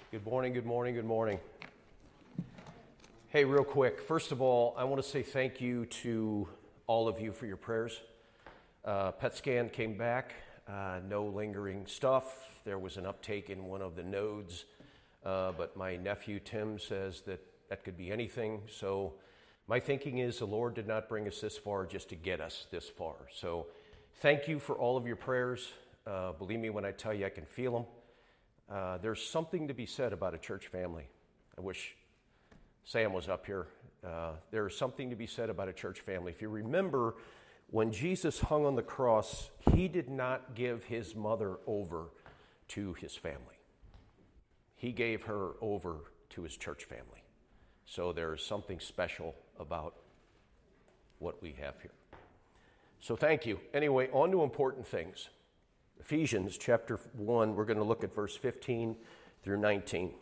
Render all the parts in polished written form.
Good morning, good morning, good morning. Hey, real quick, first of all, I want to say thank you to all of you for your prayers. PET scan came back, no lingering stuff. There was an uptake in one of the nodes, but my nephew Tim says that could be anything. So my thinking is the Lord did not bring us this far just to get us this far. So thank you for all of your prayers. Believe me when I tell you I can feel them. There's something to be said about a church family. I wish Sam was up here. There's something to be said about a church family. If you remember, when Jesus hung on the cross, he did not give his mother over to his family. He gave her over to his church family. So there's something special about what we have here. So thank you. Anyway, on to important things. Ephesians chapter 1, we're going to look at verse 15 through 19.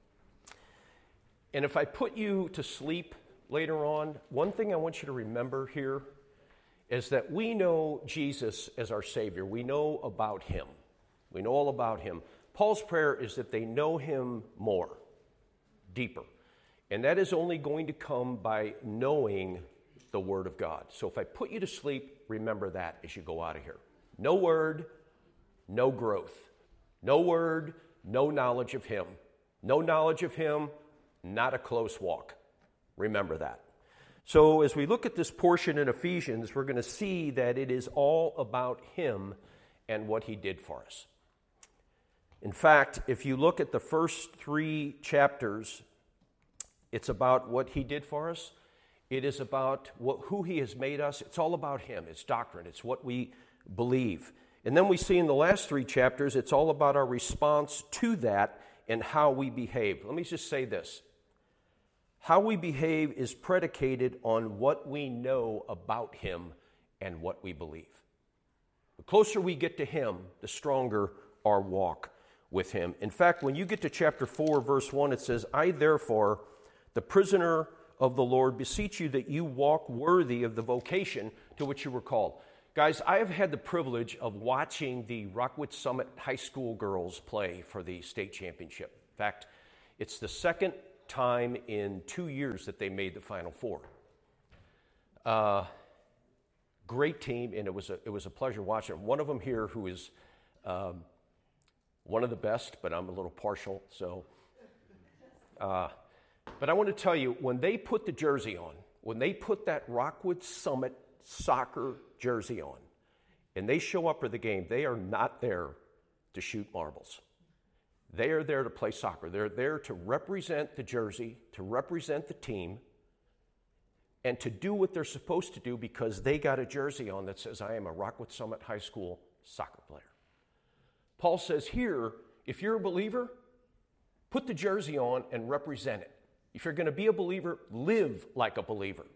And if I put you to sleep later on, one thing I want you to remember here is that we know Jesus as our Savior. We know about him. We know all about him. Paul's prayer is that they know him more, deeper. And that is only going to come by knowing the Word of God. So if I put you to sleep, remember that as you go out of here. No word, no growth. No word, no knowledge of him. No knowledge of him, not a close walk. Remember that. So as we look at this portion in Ephesians, we're going to see that it is all about him and what he did for us. In fact, if you look at the first 3 chapters, it's about what he did for us. It is about who he has made us. It's all about him. It's doctrine. It's what we believe. And then we see in the last 3 chapters, it's all about our response to that and how we behave. Let me just say this. How we behave is predicated on what we know about him and what we believe. The closer we get to him, the stronger our walk with him. In fact, when you get to chapter 4, verse 1, it says, I therefore, the prisoner of the Lord, beseech you that you walk worthy of the vocation to which you were called. Guys, I have had the privilege of watching the Rockwood Summit High School girls play for the state championship. In fact, it's the second time in 2 years that they made the Final Four. Great team, and it was a pleasure watching them. One of them here who is one of the best, but I'm a little partial. So, but I want to tell you, when they put the jersey on, when they put that Rockwood Summit soccer jersey on, and they show up for the game, they are not there to shoot marbles. They are there to play soccer. They're there to represent the jersey, to represent the team, and to do what they're supposed to do because they got a jersey on that says, I am a Rockwood Summit High School soccer player. Paul says here, if you're a believer, put the jersey on and represent it. If you're going to be a believer, live like a believer.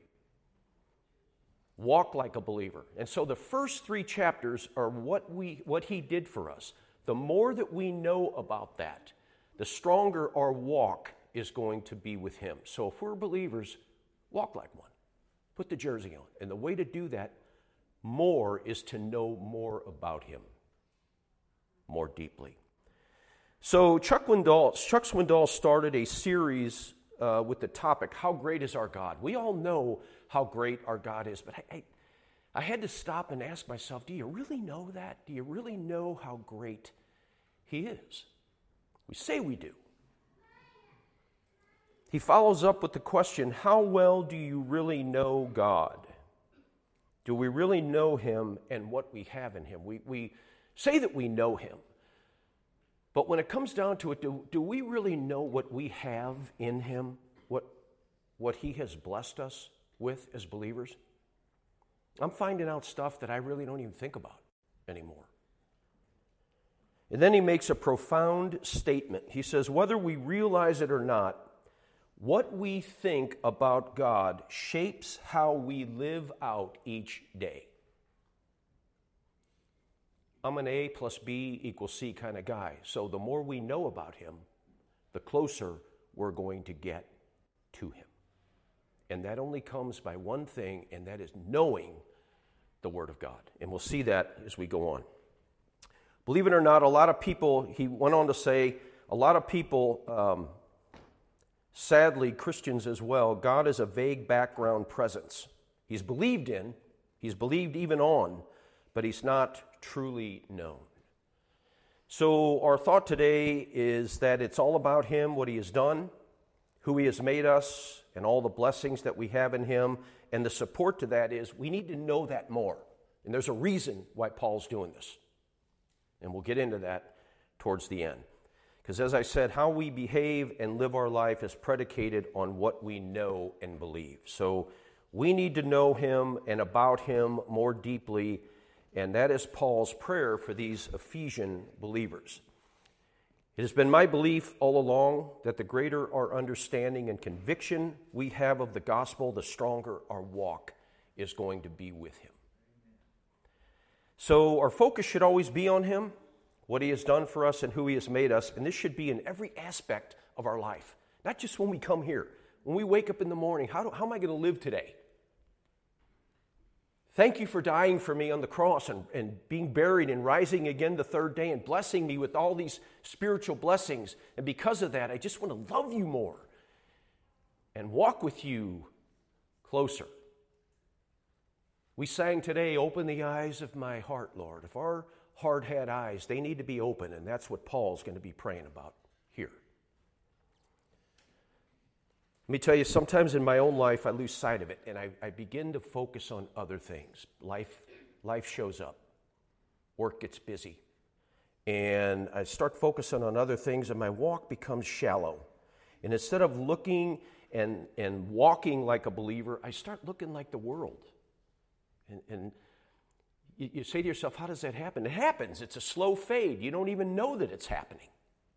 Walk like a believer. And so the first 3 chapters are what he did for us. The more that we know about that, the stronger our walk is going to be with him. So if we're believers, walk like one. Put the jersey on. And the way to do that more is to know more about him, more deeply. So Chuck Swindoll started a series with the topic, How Great is Our God? We all know how great our God is, but I had to stop and ask myself, do you really know that? Do you really know how great he is? We say we do. He follows up with the question, how well do you really know God? Do we really know him and what we have in him? We say that we know him, but when it comes down to it, do we really know what we have in him, what he has blessed us with as believers? I'm finding out stuff that I really don't even think about anymore. And then he makes a profound statement. He says, whether we realize it or not, what we think about God shapes how we live out each day. I'm an A plus B equals C kind of guy. So the more we know about him, the closer we're going to get to him. And that only comes by one thing, and that is knowing the Word of God. And we'll see that as we go on. Believe it or not, a lot of people, he went on to say, A lot of people, sadly, Christians as well, God is a vague background presence. He's believed in, he's believed even on, but he's not truly known. So our thought today is that it's all about him, what he has done, who he has made us, and all the blessings that we have in him. And the support to that is we need to know that more. And there's a reason why Paul's doing this. And we'll get into that towards the end. Because as I said, how we behave and live our life is predicated on what we know and believe. So we need to know him and about him more deeply, and that is Paul's prayer for these Ephesian believers. It has been my belief all along that the greater our understanding and conviction we have of the gospel, the stronger our walk is going to be with him. So our focus should always be on him, what he has done for us and who he has made us, and this should be in every aspect of our life, not just when we come here. When we wake up in the morning, how am I going to live today? Thank you for dying for me on the cross and being buried and rising again the third day and blessing me with all these spiritual blessings. And because of that, I just want to love you more and walk with you closer. We sang today, "Open the eyes of my heart, Lord." If our heart had eyes, they need to be open, and that's what Paul's going to be praying about here. Let me tell you, sometimes in my own life, I lose sight of it, and I begin to focus on other things. Life shows up. Work gets busy. And I start focusing on other things, and my walk becomes shallow. And instead of looking and walking like a believer, I start looking like the world. And you say to yourself, how does that happen? It happens. It's a slow fade. You don't even know that it's happening.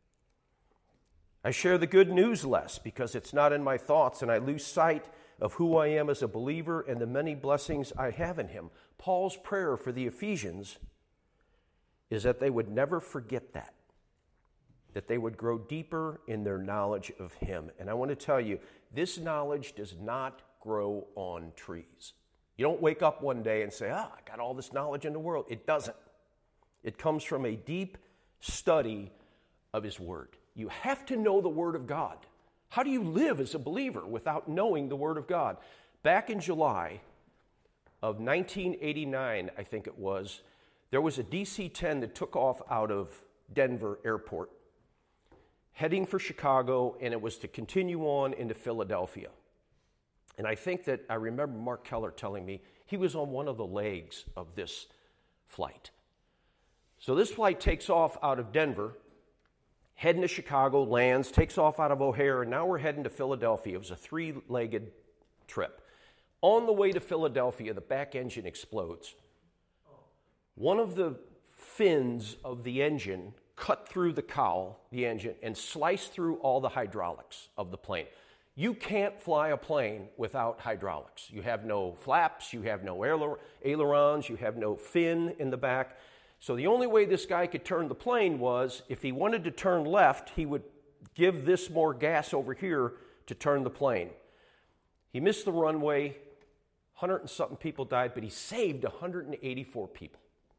I share the good news less because it's not in my thoughts, and I lose sight of who I am as a believer and the many blessings I have in him. Paul's prayer for the Ephesians is that they would never forget that they would grow deeper in their knowledge of him. And I want to tell you, this knowledge does not grow on trees. You don't wake up one day and say, I got all this knowledge in the world. It doesn't. It comes from a deep study of his word. You have to know the Word of God. How do you live as a believer without knowing the Word of God? Back in July of 1989, I think it was, there was a DC-10 that took off out of Denver Airport, heading for Chicago, and it was to continue on into Philadelphia. And I think that I remember Mark Keller telling me he was on one of the legs of this flight. So this flight takes off out of Denver, heading to Chicago, lands, takes off out of O'Hare, and now we're heading to Philadelphia. It was a three-legged trip. On the way to Philadelphia, the back engine explodes. One of the fins of the engine cut through the cowl, the engine, and sliced through all the hydraulics of the plane. You can't fly a plane without hydraulics. You have no flaps, you have no ailerons, you have no fin in the back. So the only way this guy could turn the plane was if he wanted to turn left, he would give this more gas over here to turn the plane. He missed the runway, 100 and something people died, but he saved 184 people.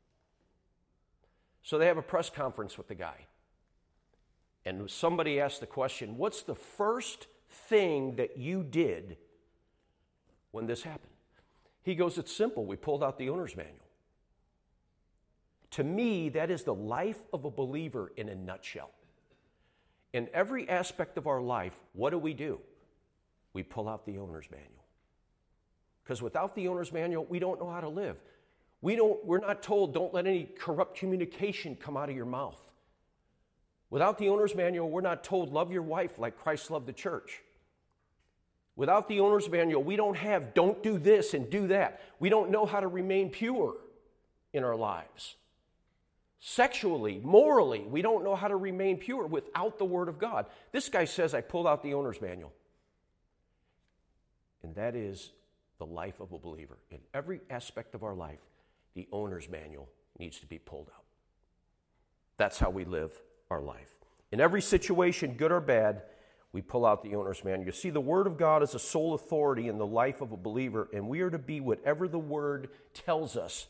So they have a press conference with the guy. And somebody asked the question, what's the first thing that you did when this happened? He goes, it's simple. We pulled out the owner's manual. To me, that is the life of a believer in a nutshell. In every aspect of our life, what do? We pull out the owner's manual. Because without the owner's manual, we don't know how to live. We're not told, don't let any corrupt communication come out of your mouth. Without the owner's manual, we're not told, love your wife like Christ loved the church. Without the owner's manual, we don't have, don't do this and do that. We don't know how to remain pure in our lives. Sexually, morally, we don't know how to remain pure without the Word of God. This guy says, I pulled out the owner's manual. And that is the life of a believer. In every aspect of our life, the owner's manual needs to be pulled out. That's how we live our life. In every situation, good or bad, we pull out the owner's manual. You see, the Word of God is a sole authority in the life of a believer, and we are to be whatever the Word tells us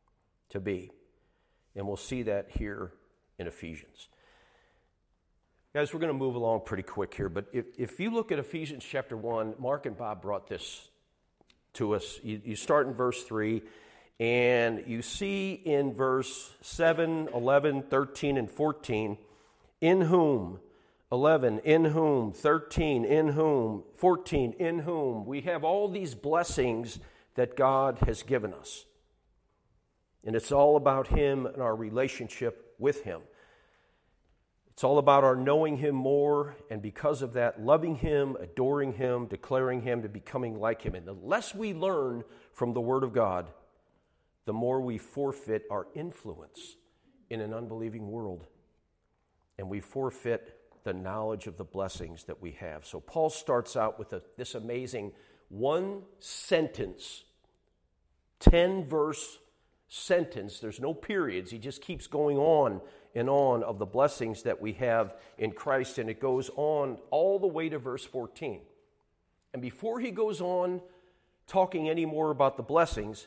to be. And we'll see that here in Ephesians. Guys, we're going to move along pretty quick here, but if you look at Ephesians chapter 1, Mark and Bob brought this to us. You start in verse 3, and you see in verse 7, 11, 13, and 14, in whom, 11, in whom, 13, in whom, 14, in whom. We have all these blessings that God has given us. And it's all about Him and our relationship with Him. It's all about our knowing Him more, and because of that, loving Him, adoring Him, declaring Him, to becoming like Him. And the less we learn from the Word of God, the more we forfeit our influence in an unbelieving world. And we forfeit the knowledge of the blessings that we have. So Paul starts out with this amazing one sentence, 10-verse sentence. There's no periods. He just keeps going on and on of the blessings that we have in Christ, and it goes on all the way to verse 14. And before he goes on talking any more about the blessings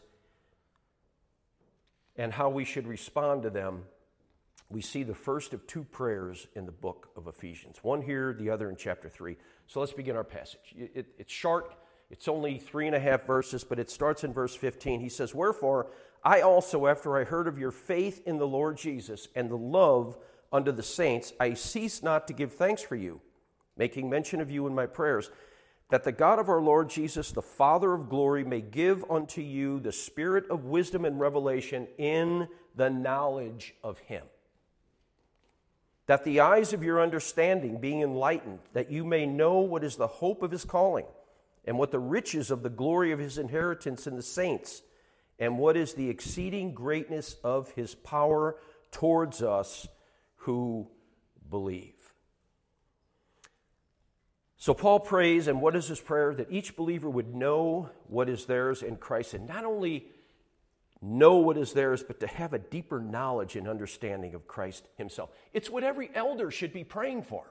and how we should respond to them, we see the first of two prayers in the book of Ephesians. One here, the other in chapter 3. So let's begin our passage. It's short. It's only 3.5 verses, but it starts in verse 15. He says, "Wherefore, I also, after I heard of your faith in the Lord Jesus and the love unto the saints, I cease not to give thanks for you, making mention of you in my prayers, that the God of our Lord Jesus, the Father of glory, may give unto you the spirit of wisdom and revelation in the knowledge of Him. That the eyes of your understanding being enlightened, that you may know what is the hope of His calling, and what the riches of the glory of His inheritance in the saints, and what is the exceeding greatness of His power towards us who believe." So Paul prays, and what is his prayer? That each believer would know what is theirs in Christ, and not only know what is theirs, but to have a deeper knowledge and understanding of Christ Himself. It's what every elder should be praying for.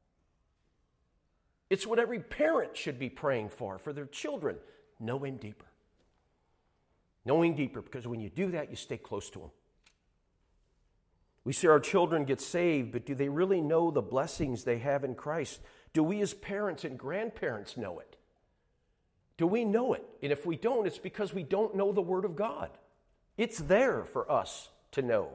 It's what every parent should be praying for their children. Know Him deeper. Knowing deeper, because when you do that, you stay close to Him. We see our children get saved, but do they really know the blessings they have in Christ? Do we as parents and grandparents know it? Do we know it? And if we don't, it's because we don't know the Word of God. It's there for us to know.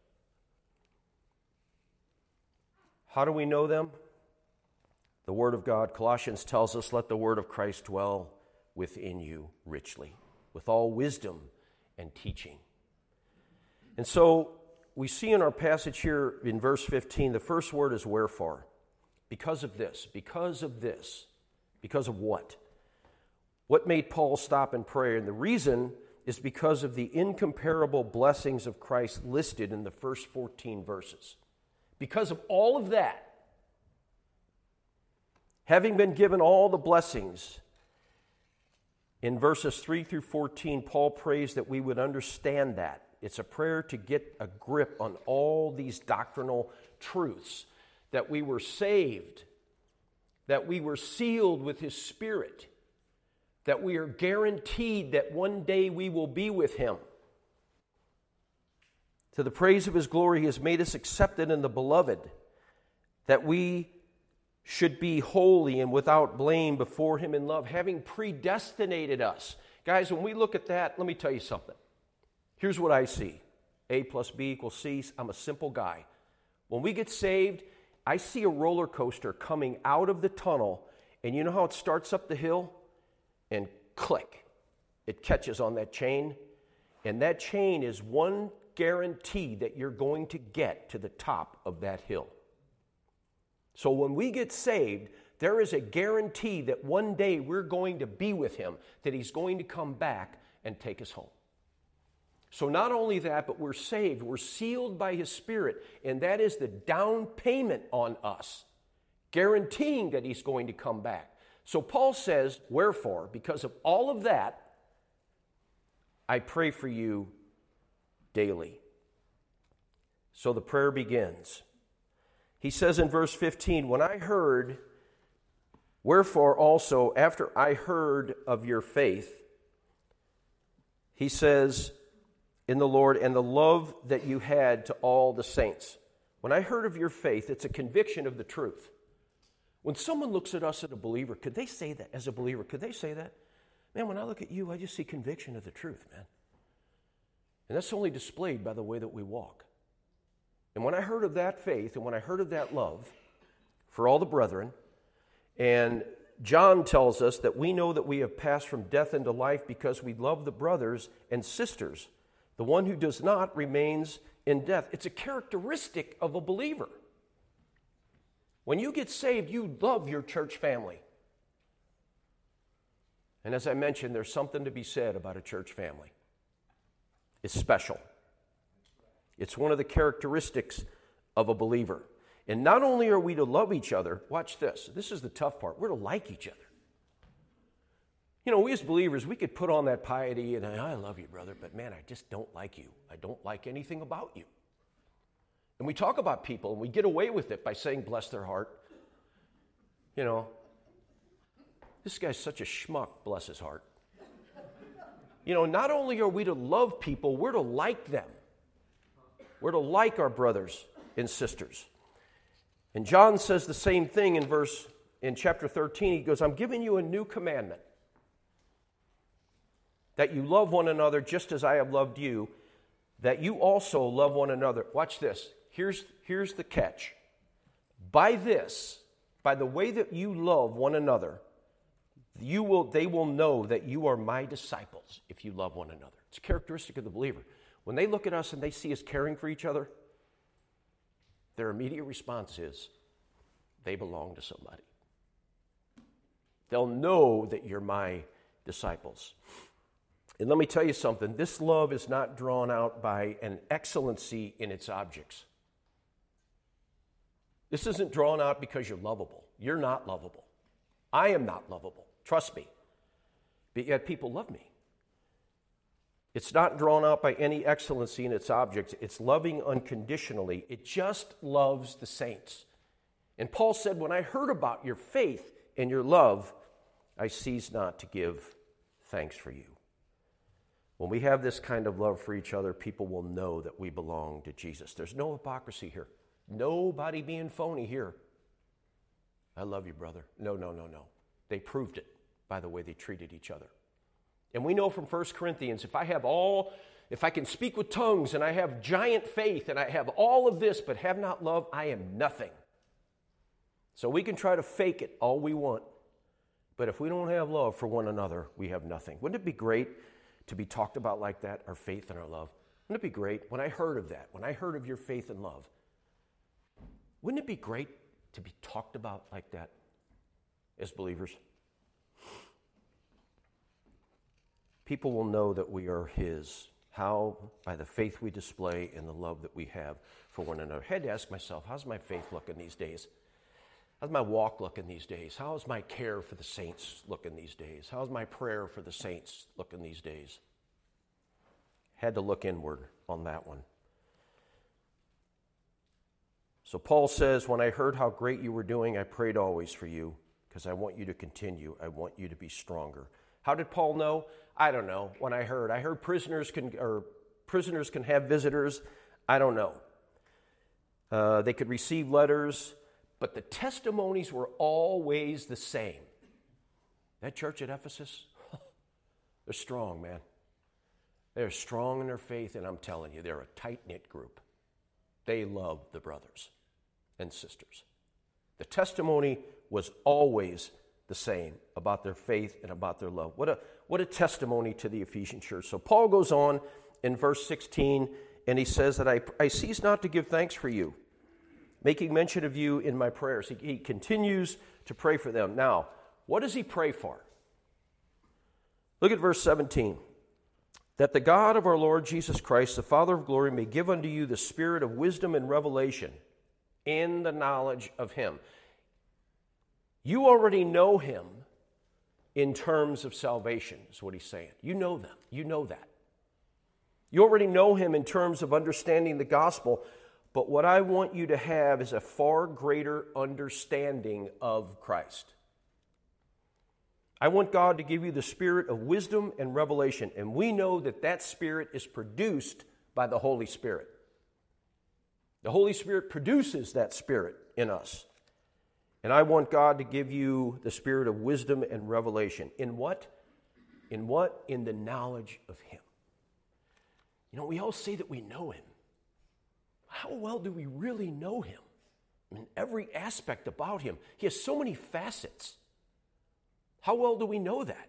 How do we know them? The Word of God. Colossians tells us, "Let the word of Christ dwell within you richly, with all wisdom and teaching." And so we see in our passage here in verse 15, the first word is wherefore. Because of this, because of this, because of what? What made Paul stop and pray? And the reason is because of the incomparable blessings of Christ listed in the first 14 verses. Because of all of that, having been given all the blessings, in verses 3 through 14, Paul prays that we would understand that. It's a prayer to get a grip on all these doctrinal truths, that we were saved, that we were sealed with His Spirit, that we are guaranteed that one day we will be with Him. To the praise of His glory, He has made us accepted in the Beloved, that we should be holy and without blame before Him in love, having predestinated us. Guys, when we look at that, let me tell you something. Here's what I see. A plus B equals C. I'm a simple guy. When we get saved, I see a roller coaster coming out of the tunnel, and you know how it starts up the hill? And click, it catches on that chain, and that chain is one guarantee that you're going to get to the top of that hill. So when we get saved, there is a guarantee that one day we're going to be with Him, that He's going to come back and take us home. So not only that, but we're saved, we're sealed by His Spirit, and that is the down payment on us, guaranteeing that He's going to come back. So Paul says, wherefore, because of all of that, I pray for you daily. So the prayer begins. He says in verse 15, when I heard, wherefore also, after I heard of your faith, he says, in the Lord, and the love that you had to all the saints. when I heard of your faith, it's a conviction of the truth. When someone looks at us as a believer, could they say that? As a believer, could they say that? Man, when I look at you, I just see conviction of the truth, man. And that's only displayed by the way that we walk. And when I heard of that faith and when I heard of that love for all the brethren, and John tells us that we know that we have passed from death into life because we love the brothers and sisters. The one who does not remains in death. It's a characteristic of a believer. When you get saved, you love your church family. And as I mentioned, there's something to be said about a church family. It's special. It's one of the characteristics of a believer. And not only are we to love each other, watch this. This is the tough part. We're to like each other. You know, we as believers, we could put on that piety and I love you, brother, but man, I just don't like you. I don't like anything about you. And we talk about people and we get away with it by saying, bless their heart. You know, this guy's such a schmuck, bless his heart. You know, not only are we to love people, we're to like them. We're to like our brothers and sisters. And John says the same thing in chapter 13. He goes, I'm giving you a new commandment, that you love one another just as I have loved you, that you also love one another. Watch this. Here's the catch. By this, by the way that you love one another, they will know that you are my disciples if you love one another. It's a characteristic of the believer. When they look at us and they see us caring for each other, their immediate response is, they belong to somebody. They'll know that you're my disciples. And let me tell you something. This love is not drawn out by an excellency in its objects. This isn't drawn out because you're lovable. You're not lovable. I am not lovable. Trust me. But yet people love me. It's not drawn out by any excellency in its objects. It's loving unconditionally. It just loves the saints. And Paul said, when I heard about your faith and your love, I cease not to give thanks for you. When we have this kind of love for each other, people will know that we belong to Jesus. There's no hypocrisy here. Nobody being phony here. I love you, brother. No. They proved it by the way they treated each other. And we know from 1 Corinthians, if I can speak with tongues and I have giant faith and I have all of this but have not love, I am nothing. So we can try to fake it all we want. But if we don't have love for one another, we have nothing. Wouldn't it be great to be talked about like that, our faith and our love? Wouldn't it be great when I heard of that, when I heard of your faith and love? Wouldn't it be great to be talked about like that as believers? People will know that we are His. How? By the faith we display and the love that we have for one another. I had to ask myself, how's my faith looking these days? How's my walk looking these days? How's my care for the saints looking these days? How's my prayer for the saints looking these days? Had to look inward on that one. So Paul says, when I heard how great you were doing, I prayed always for you because I want you to continue. I want you to be stronger. How did Paul know? I don't know. When I heard prisoners can have visitors. I don't know. They could receive letters, but the testimonies were always the same. That church at Ephesus, they're strong, man. They're strong in their faith, and I'm telling you, they're a tight-knit group. They love the brothers and sisters. The testimony was always the same about their faith and about their love. What a testimony to the Ephesian church. So Paul goes on in verse 16, and he says that I cease not to give thanks for you, making mention of you in my prayers. He continues to pray for them. Now, what does he pray for? Look at verse 17. That the God of our Lord Jesus Christ, the Father of glory, may give unto you the spirit of wisdom and revelation in the knowledge of Him. You already know Him in terms of salvation, is what he's saying. You know them. You know that. You already know Him in terms of understanding the gospel, but what I want you to have is a far greater understanding of Christ. I want God to give you the spirit of wisdom and revelation, and we know that that spirit is produced by the Holy Spirit. The Holy Spirit produces that spirit in us. And I want God to give you the spirit of wisdom and revelation. In what? In what? In the knowledge of Him. You know, we all say that we know Him. How well do we really know Him? I mean, every aspect about Him. He has so many facets. How well do we know that?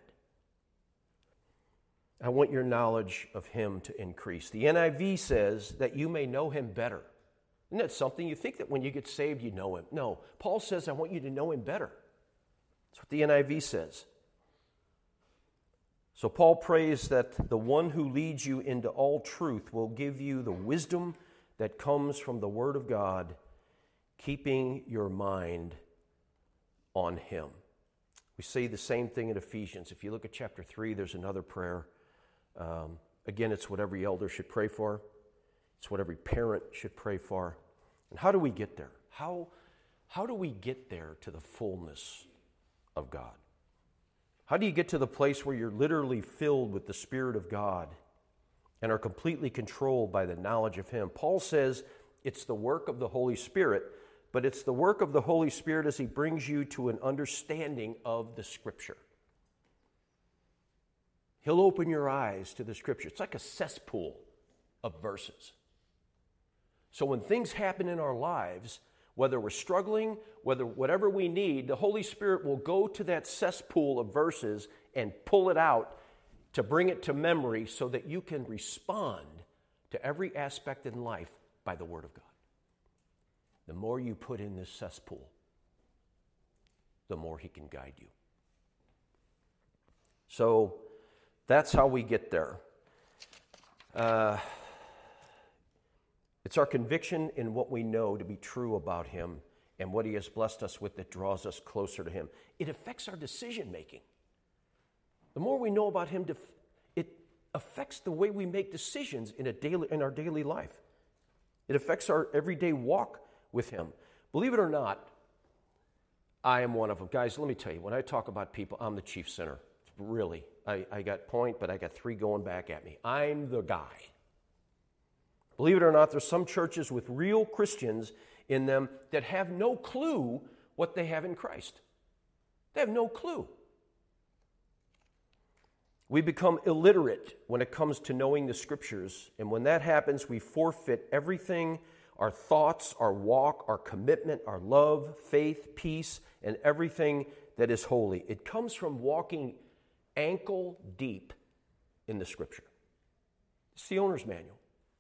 I want your knowledge of Him to increase. The NIV says that you may know Him better. Isn't that something? You think that when you get saved, you know Him. No, Paul says, I want you to know Him better. That's what the NIV says. So Paul prays that the one who leads you into all truth will give you the wisdom that comes from the Word of God, keeping your mind on Him. We say the same thing in Ephesians. If you look at chapter 3, there's another prayer. Again, it's what every elder should pray for. It's what every parent should pray for. And how do we get there? How do we get there to the fullness of God? How do you get to the place where you're literally filled with the Spirit of God and are completely controlled by the knowledge of Him? Paul says it's the work of the Holy Spirit, but it's the work of the Holy Spirit as He brings you to an understanding of the Scripture. He'll open your eyes to the Scripture. It's like a cesspool of verses. So when things happen in our lives, whether we're struggling, whatever we need, the Holy Spirit will go to that cesspool of verses and pull it out to bring it to memory so that you can respond to every aspect in life by the Word of God. The more you put in this cesspool, the more He can guide you. So that's how we get there. It's our conviction in what we know to be true about Him and what He has blessed us with that draws us closer to Him. It affects our decision making. The more we know about Him, it affects the way we make decisions in our daily life. It affects our everyday walk with Him. Believe it or not, I am one of them. Guys, let me tell you, when I talk about people, I'm the chief sinner. Really. I got point, but I got 3 going back at me. I'm the guy. Believe it or not, there's some churches with real Christians in them that have no clue what they have in Christ. They have no clue. We become illiterate when it comes to knowing the Scriptures, and when that happens, we forfeit everything, our thoughts, our walk, our commitment, our love, faith, peace, and everything that is holy. It comes from walking ankle deep in the Scripture. It's the owner's manual.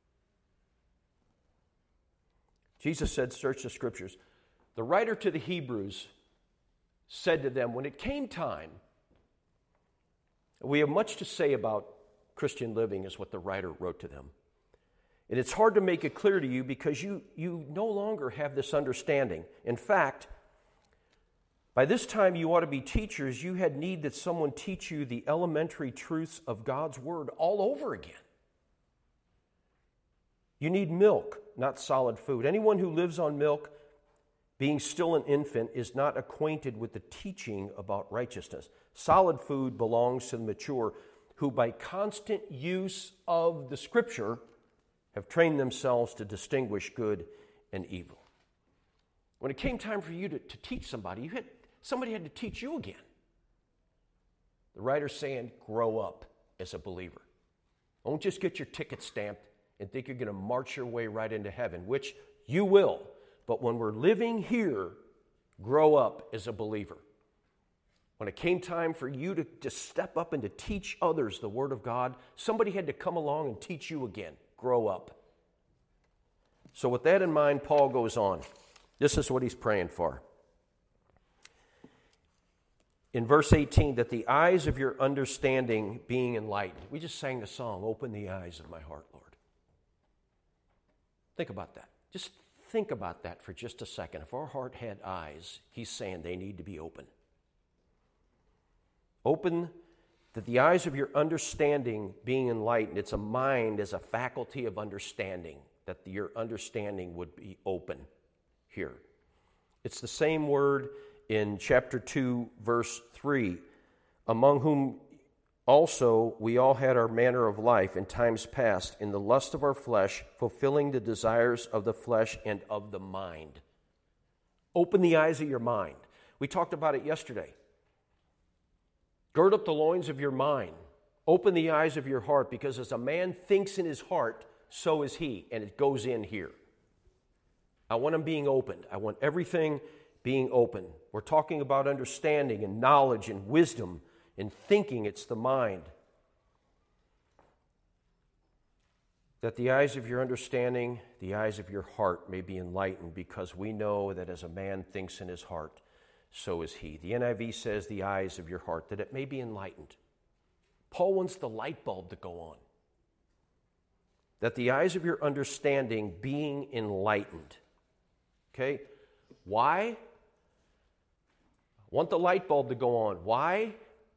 Jesus said, search the Scriptures. The writer to the Hebrews said to them, when it came time, we have much to say about Christian living, is what the writer wrote to them. And it's hard to make it clear to you because you no longer have this understanding. In fact, by this time you ought to be teachers. You had need that someone teach you the elementary truths of God's Word all over again. You need milk, not solid food. Anyone who lives on milk, being still an infant, is not acquainted with the teaching about righteousness. Solid food belongs to the mature, who by constant use of the Scripture have trained themselves to distinguish good and evil. When it came time for you to teach somebody, somebody had to teach you again. The writer's saying, grow up as a believer. Don't just get your ticket stamped and think you're going to march your way right into heaven, which you will. But when we're living here, grow up as a believer. When it came time for you to step up and to teach others the Word of God, somebody had to come along and teach you again. Grow up. So with that in mind, Paul goes on. This is what he's praying for. In verse 18, that the eyes of your understanding being enlightened. We just sang the song, Open the Eyes of My Heart, Lord. Think about that. Just think about that for just a second. If our heart had eyes, he's saying they need to be open. Open, that the eyes of your understanding being enlightened. It's a mind as a faculty of understanding, that your understanding would be open here. It's the same word in chapter 2, verse 3, among whom Also, we all had our manner of life in times past in the lust of our flesh, fulfilling the desires of the flesh and of the mind. Open the eyes of your mind. We talked about it yesterday. Gird up the loins of your mind. Open the eyes of your heart, because as a man thinks in his heart, so is he, and it goes in here. I want them being opened. I want everything being open. We're talking about understanding and knowledge and wisdom and thinking. It's the mind. That the eyes of your understanding, the eyes of your heart may be enlightened, because we know that as a man thinks in his heart, so is he. The NIV says the eyes of your heart, that it may be enlightened. Paul wants the light bulb to go on. That the eyes of your understanding being enlightened. Okay? Why? I want the light bulb to go on. Why?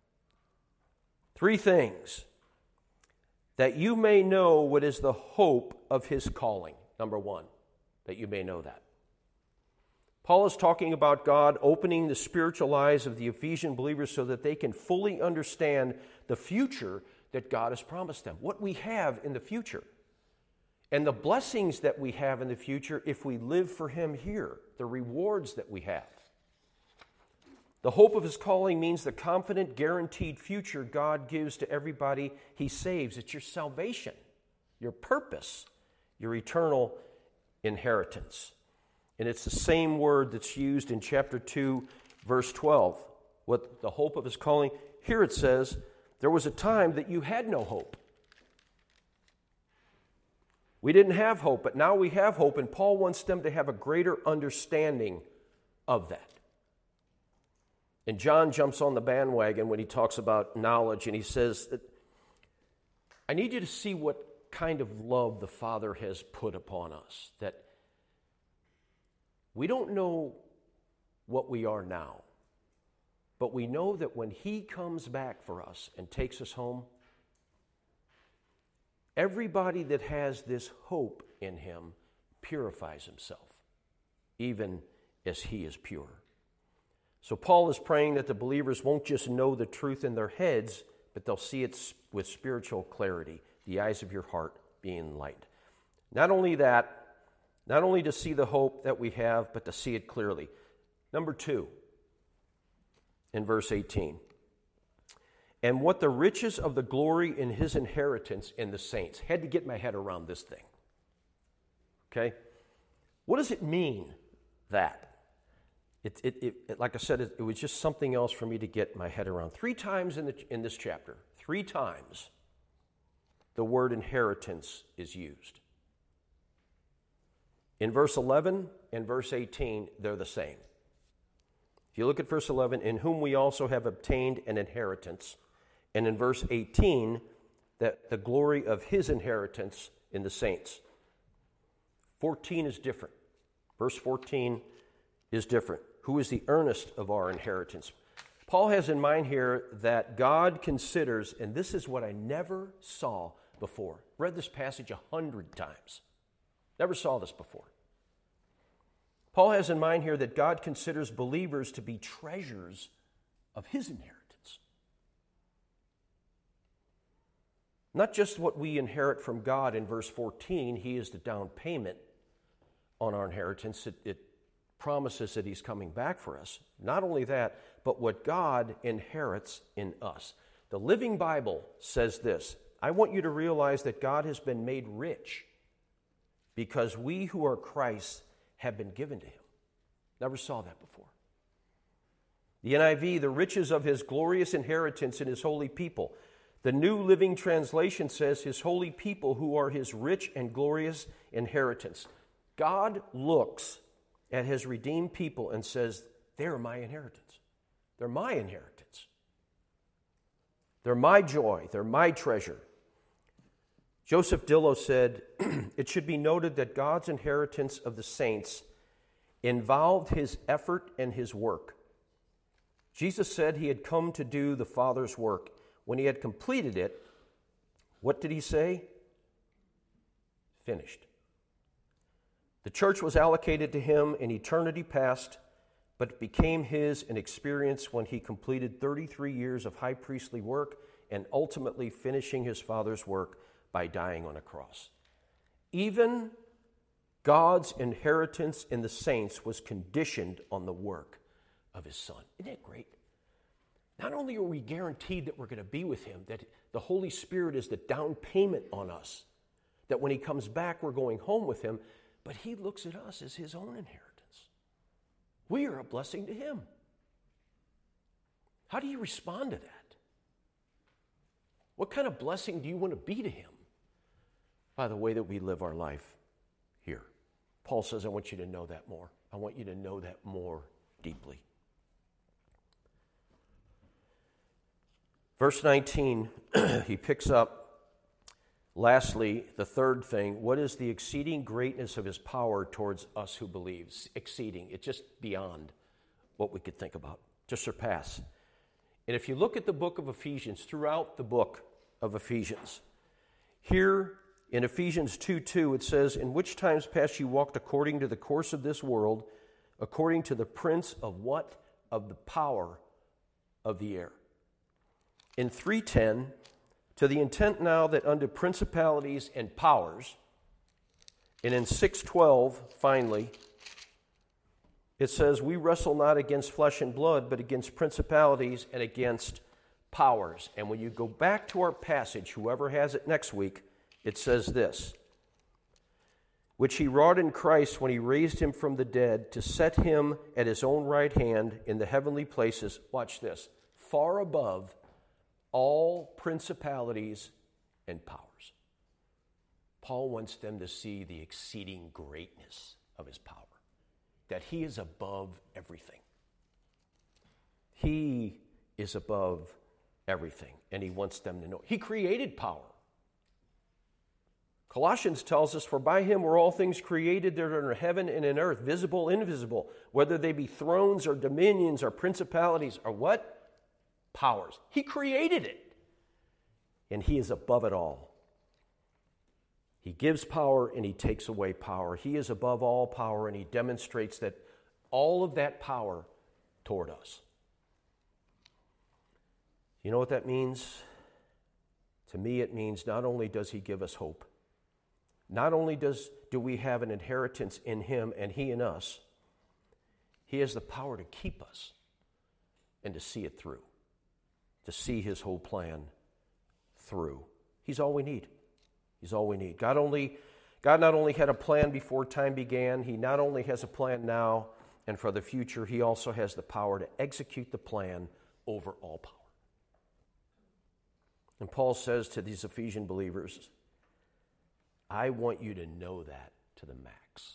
3 things. That you may know what is the hope of his calling. Number 1, that you may know that. Paul is talking about God opening the spiritual eyes of the Ephesian believers so that they can fully understand the future that God has promised them, what we have in the future, and the blessings that we have in the future if we live for him here, the rewards that we have. The hope of his calling means the confident, guaranteed future God gives to everybody he saves. It's your salvation, your purpose, your eternal inheritance. And it's the same word that's used in chapter 2, verse 12. What the hope of his calling. Here it says, there was a time that you had no hope. We didn't have hope, but now we have hope, and Paul wants them to have a greater understanding of that. And John jumps on the bandwagon when he talks about knowledge, and he says that I need you to see what kind of love the Father has put upon us, that we don't know what we are now, but we know that when he comes back for us and takes us home, everybody that has this hope in him purifies himself, even as he is pure. So Paul is praying that the believers won't just know the truth in their heads, but they'll see it with spiritual clarity, the eyes of your heart being enlightened. Not only that, not only to see the hope that we have, but to see it clearly. Number 2, in verse 18. And what the riches of the glory in his inheritance in the saints. Had to get my head around this thing. Okay? What does it mean, that? Like I said, it was just something else for me to get my head around. 3 times in this chapter, 3 times, the word inheritance is used. In verse 11 and verse 18, they're the same. If you look at verse 11, in whom we also have obtained an inheritance. And in verse 18, that the glory of his inheritance in the saints. 14 is different. Verse 14 is different. Who is the earnest of our inheritance? Paul has in mind here that God considers, and this is what I never saw before. Read this passage 100 times. Never saw this before. Paul has in mind here that God considers believers to be treasures of his inheritance. Not just what we inherit from God in verse 14, he is the down payment on our inheritance. It promises that he's coming back for us. Not only that, but what God inherits in us. The Living Bible says this. I want you to realize that God has been made rich because we who are Christ have been given to him. Never saw that before. The NIV, the riches of his glorious inheritance in his holy people. The New Living Translation says his holy people who are his rich and glorious inheritance. God looks at his redeemed people and says, they're my inheritance. They're my inheritance. They're my joy. They're my treasure. Joseph Dillow said, it should be noted that God's inheritance of the saints involved his effort and his work. Jesus said he had come to do the Father's work. When he had completed it, what did he say? Finished. The church was allocated to him in eternity past, but it became his in experience when he completed 33 years of high priestly work and ultimately finishing his Father's work by dying on a cross. Even God's inheritance in the saints was conditioned on the work of his Son. Isn't that great? Not only are we guaranteed that we're going to be with him, that the Holy Spirit is the down payment on us, that when he comes back we're going home with him, but he looks at us as his own inheritance. We are a blessing to him. How do you respond to that? What kind of blessing do you want to be to him by the way that we live our life here? Paul says, I want you to know that more. I want you to know that more deeply. Verse 19, he picks up, lastly, the third thing. What is the exceeding greatness of his power towards us who believe? Exceeding. It's just beyond what we could think about, to surpass. And if you look at the book of Ephesians, throughout the book of Ephesians, here in Ephesians 2:2, it says, in which times past you walked according to the course of this world, according to the prince of what? Of the power of the air. In 3:10, to the intent now that unto principalities and powers, and in 6:12, finally, it says, we wrestle not against flesh and blood, but against principalities and against powers. And when you go back to our passage, whoever has it next week, it says this, which he wrought in Christ when he raised him from the dead to set him at his own right hand in the heavenly places, watch this, far above all principalities and powers. Paul wants them to see the exceeding greatness of his power, that he is above everything. He is above everything, and he wants them to know. He created power. Colossians tells us, for by him were all things created that are in heaven and in earth, visible, invisible, whether they be thrones or dominions or principalities or what? Powers. He created it, and he is above it all. He gives power and he takes away power. He is above all power, and he demonstrates that all of that power toward us. You know what that means? To me, it means not only does he give us hope, not only do we have an inheritance in him and he in us, he has the power to keep us and to see it through, to see his whole plan through. He's all we need. He's all we need. God not only had a plan before time began, he not only has a plan now and for the future, he also has the power to execute the plan over all power. And Paul says to these Ephesian believers, I want you to know that to the max.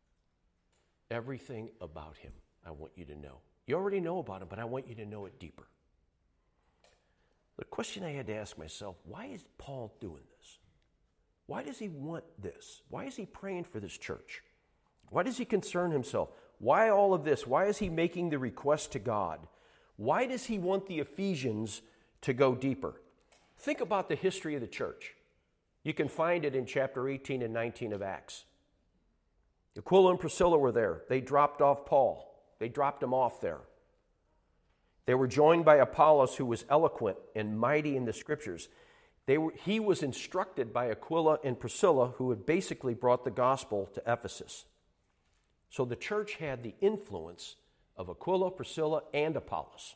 Everything about him, I want you to know. You already know about him, but I want you to know it deeper. The question I had to ask myself, why is Paul doing this? Why does he want this? Why is he praying for this church? Why does he concern himself? Why all of this? Why is he making the request to God? Why does he want the Ephesians to go deeper? Think about the history of the church. You can find it in chapter 18 and 19 of Acts. Aquila and Priscilla were there. They dropped off Paul. They dropped him off there. They were joined by Apollos, who was eloquent and mighty in the scriptures. He was instructed by Aquila and Priscilla, who had basically brought the gospel to Ephesus. So the church had the influence of Aquila, Priscilla, and Apollos.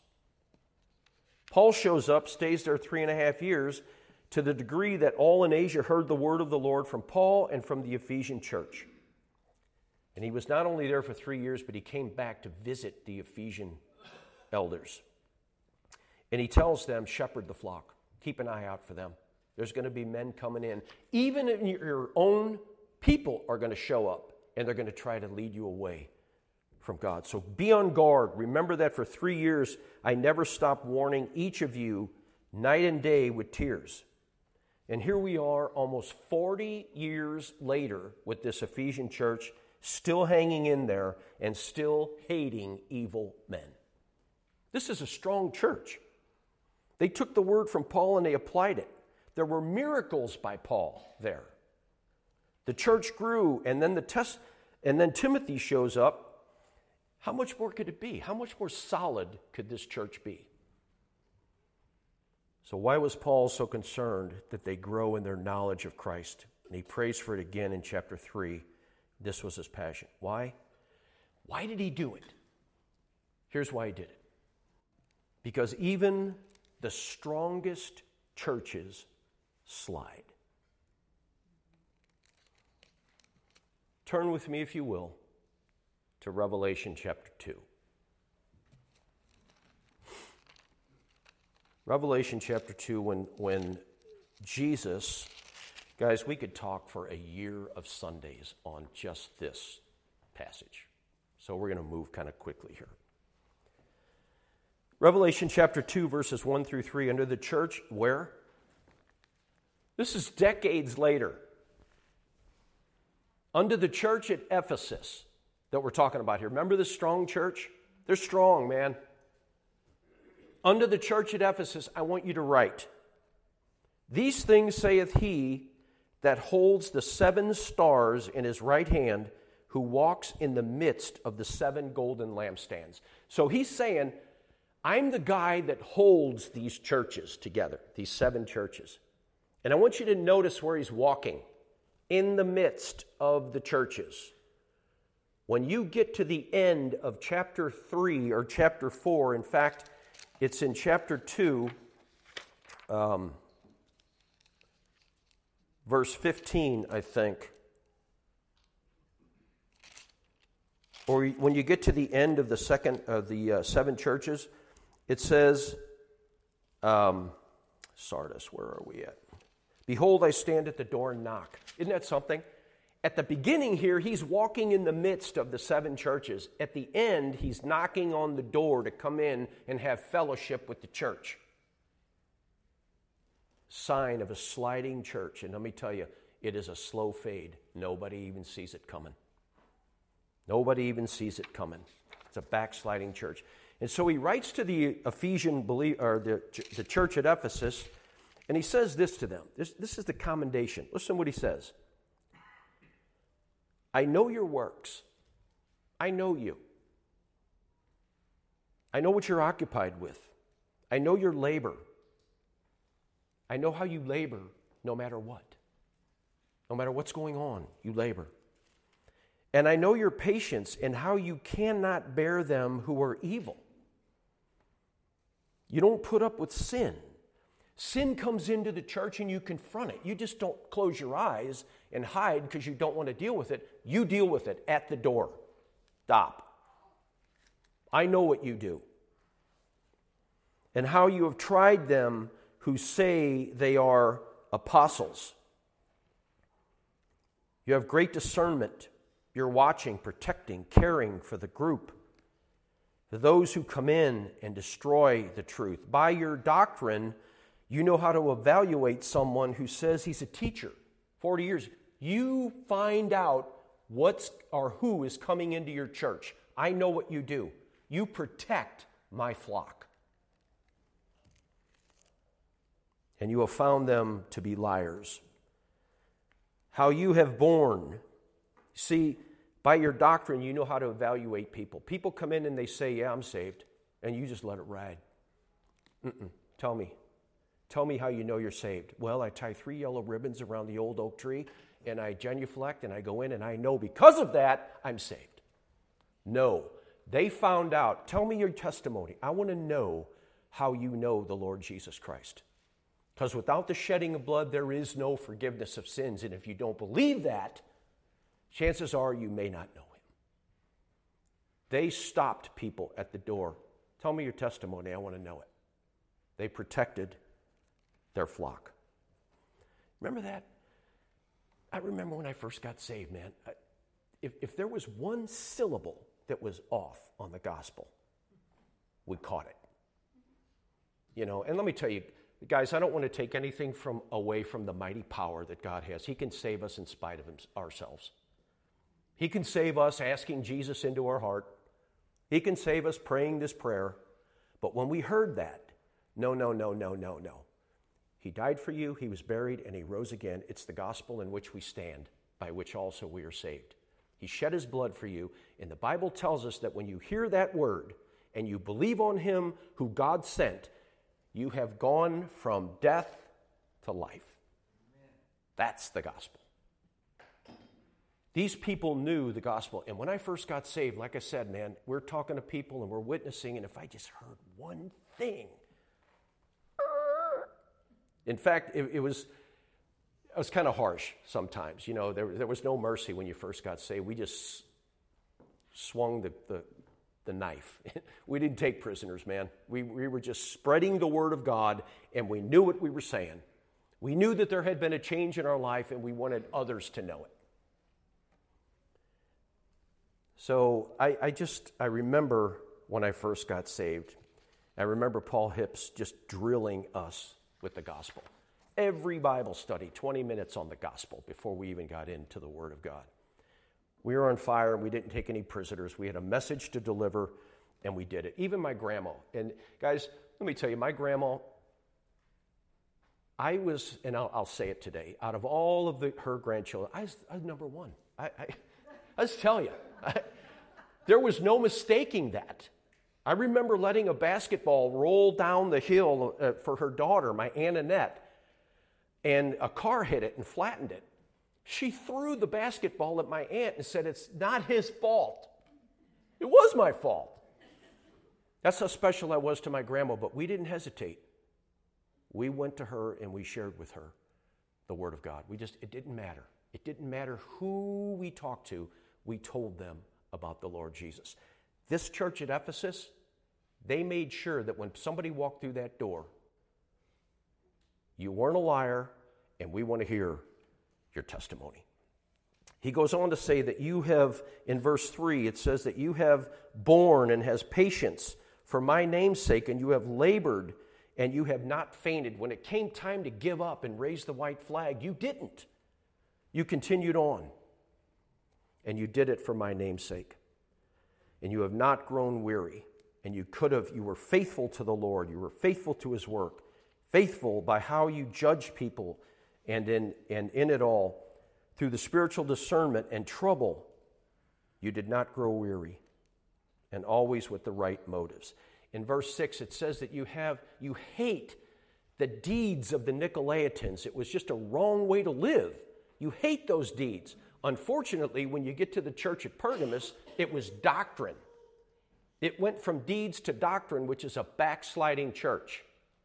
Paul shows up, stays there 3.5 years, to the degree that all in Asia heard the word of the Lord from Paul and from the Ephesian church. And he was not only there for 3 years, but he came back to visit the Ephesian elders. And he tells them, shepherd the flock. Keep an eye out for them. There's going to be men coming in. Even in your own people are going to show up, and they're going to try to lead you away from God. So be on guard. Remember that for 3 years, I never stopped warning each of you night and day with tears. And here we are almost 40 years later with this Ephesian church still hanging in there and still hating evil men. This is a strong church. They took the word from Paul and they applied it. There were miracles by Paul there. The church grew, and then Timothy shows up. How much more could it be? How much more solid could this church be? So why was Paul so concerned that they grow in their knowledge of Christ? And he prays for it again in chapter 3. This was his passion. Why? Why did he do it? Here's why he did it. Because even the strongest churches slide. Turn with me, if you will, to Revelation chapter 2. Revelation chapter 2, when Jesus, guys, we could talk for a year of Sundays on just this passage. So we're going to move kind of quickly here. Revelation chapter 2, verses 1 through 3, under the church, where? This is decades later. Under the church at Ephesus that we're talking about here. Remember this strong church? They're strong, man. Unto the church at Ephesus, I want you to write, These things saith he that holds the 7 stars in his right hand, who walks in the midst of the 7 golden lampstands. So he's saying, I'm the guy that holds these churches together, these 7 churches. And I want you to notice where he's walking, in the midst of the churches. When you get to the end of chapter 3 or chapter 4, in fact, it's in chapter 2, verse 15, I think. Or when you get to the end of the 7 churches, it says, Sardis, where are we at? Behold, I stand at the door and knock. Isn't that something? At the beginning here, he's walking in the midst of the 7 churches. At the end, he's knocking on the door to come in and have fellowship with the church. Sign of a sliding church. And let me tell you, it is a slow fade. Nobody even sees it coming. Nobody even sees it coming. It's a backsliding church. And so he writes to the Ephesian the church at Ephesus, and he says this to them. This is the commendation. Listen to what he says. I know your works. I know you. I know what you're occupied with. I know your labor. I know how you labor no matter what. No matter what's going on, you labor. And I know your patience and how you cannot bear them who are evil. You don't put up with sin. Sin comes into the church and you confront it. You just don't close your eyes and hide because you don't want to deal with it. You deal with it at the door. Stop. I know what you do. And how you have tried them who say they are apostles. You have great discernment. You're watching, protecting, caring for the group. For those who come in and destroy the truth. By your doctrine, you know how to evaluate someone who says he's a teacher. 40 years. You find out who is coming into your church. I know what you do. You protect my flock. And you have found them to be liars. How you have borne. See, by your doctrine, you know how to evaluate people. People come in and they say, yeah, I'm saved. And you just let it ride. Tell me. Tell me how you know you're saved. Well, I tie 3 yellow ribbons around the old oak tree, and I genuflect, and I go in, and I know because of that, I'm saved. No. They found out. Tell me your testimony. I want to know how you know the Lord Jesus Christ. Because without the shedding of blood, there is no forgiveness of sins. And if you don't believe that, chances are you may not know him. They stopped people at the door. Tell me your testimony. I want to know it. They protected their flock. Remember that? I remember when I first got saved, man. If there was one syllable that was off on the gospel, we caught it. You know, and let me tell you, guys, I don't want to take anything away from the mighty power that God has. He can save us in spite of ourselves. He can save us asking Jesus into our heart. He can save us praying this prayer. But when we heard that, no. He died for you, he was buried, and he rose again. It's the gospel in which we stand, by which also we are saved. He shed his blood for you, and the Bible tells us that when you hear that word and you believe on him who God sent, You have gone from death to life. That's the gospel. These people knew the gospel. And when I first got saved, like I said, man, we're talking to people and we're witnessing, and if I just heard one thing. In fact, it was kind of harsh sometimes. You know, there was no mercy when you first got saved. We just swung the knife. We didn't take prisoners, man. We were just spreading the word of God, and we knew what we were saying. We knew that there had been a change in our life, and we wanted others to know it. So I remember when I first got saved, I remember Paul Hips just drilling us with the gospel. Every Bible study, 20 minutes on the gospel before we even got into the Word of God. We were on fire, and we didn't take any prisoners. We had a message to deliver, and we did it. Even my grandma. And guys, let me tell you, my grandma, I was, and I'll say it today, out of all of her grandchildren, I was number one. I just tell you, there was no mistaking that. I remember letting a basketball roll down the hill for her daughter, my Aunt Annette, and a car hit it and flattened it. She threw the basketball at my aunt and said, "It's not his fault." It was my fault. That's how special I was to my grandma, but we didn't hesitate. We went to her and we shared with her the Word of God. It didn't matter. It didn't matter who we talked to. We told them about the Lord Jesus. This church at Ephesus, they made sure that when somebody walked through that door, you weren't a liar, and we want to hear your testimony. He goes on to say that you have, in verse 3, it says that you have borne and has patience for my name's sake, and you have labored, and you have not fainted. When it came time to give up and raise the white flag, you didn't. You continued on, and you did it for my name's sake. And you have not grown weary, and you were faithful to the Lord. You were faithful to his work, faithful by how you judge people, and in it all, through the spiritual discernment and trouble, you did not grow weary, and always with the right motives. In verse 6, it says that you hate the deeds of the Nicolaitans. It was just a wrong way to live. You hate those deeds. Unfortunately, when you get to the church at Pergamos, it was doctrine. It went from deeds to doctrine, which is a backsliding church.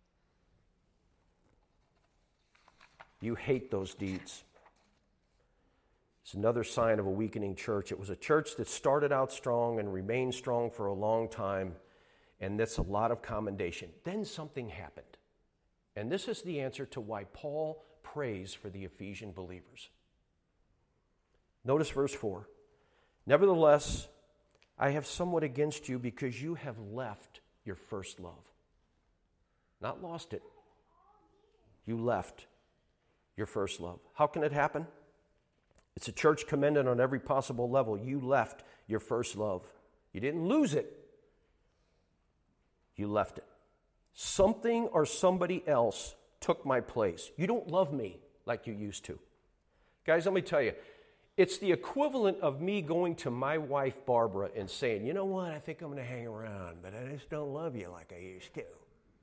You hate those deeds. It's another sign of a weakening church. It was a church that started out strong and remained strong for a long time, and that's a lot of commendation. Then something happened. And this is the answer to why Paul prays for the Ephesian believers. Notice verse 4. Nevertheless, I have somewhat against you because you have left your first love. Not lost it. You left your first love. How can it happen? It's a church commended on every possible level. You left your first love. You didn't lose it. You left it. Something or somebody else took my place. You don't love me like you used to. Guys, let me tell you, it's the equivalent of me going to my wife, Barbara, and saying, "You know what, I think I'm going to hang around, but I just don't love you like I used to."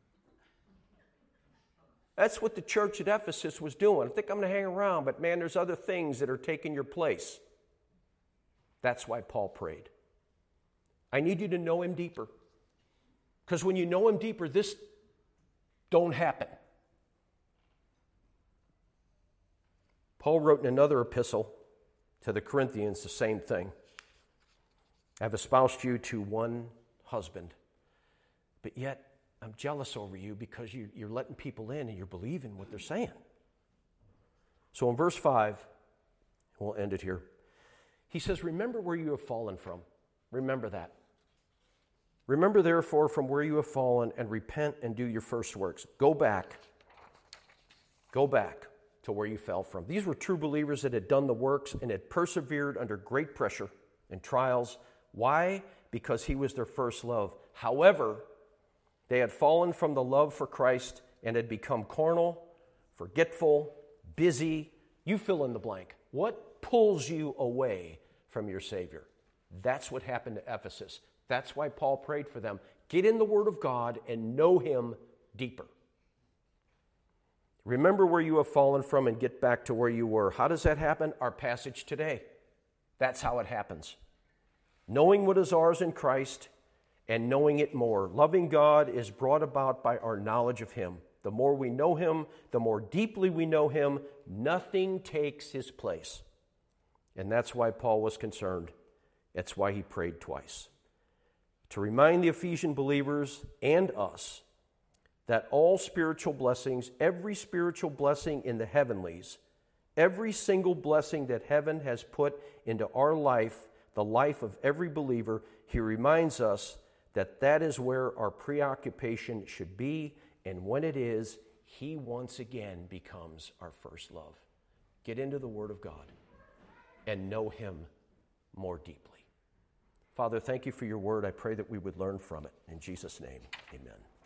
That's what the church at Ephesus was doing. I think I'm going to hang around, but man, there's other things that are taking your place. That's why Paul prayed. I need you to know him deeper. Because when you know him deeper, this don't happen. Paul wrote in another epistle to the Corinthians the same thing. I've espoused you to one husband, but yet I'm jealous over you because you're letting people in and you're believing what they're saying. So in verse 5, we'll end it here. He says, remember where you have fallen from. Remember that. Remember, therefore, from where you have fallen and repent and do your first works. Go back. Go back to where you fell from. These were true believers that had done the works and had persevered under great pressure and trials. Why? Because he was their first love. However, they had fallen from the love for Christ and had become carnal, forgetful, busy. You fill in the blank. What pulls you away from your Savior? That's what happened to Ephesus. That's why Paul prayed for them. Get in the Word of God and know Him deeper. Remember where you have fallen from and get back to where you were. How does that happen? Our passage today. That's how it happens. Knowing what is ours in Christ and knowing it more. Loving God is brought about by our knowledge of Him. The more we know Him, the more deeply we know Him, nothing takes His place. And that's why Paul was concerned. That's why he prayed twice. To remind the Ephesian believers and us that all spiritual blessings, every spiritual blessing in the heavenlies, every single blessing that heaven has put into our life, the life of every believer, he reminds us that that is where our preoccupation should be, and when it is, he once again becomes our first love. Get into the Word of God and know Him more deeply. Father, thank you for your word. I pray that we would learn from it. In Jesus' name, amen.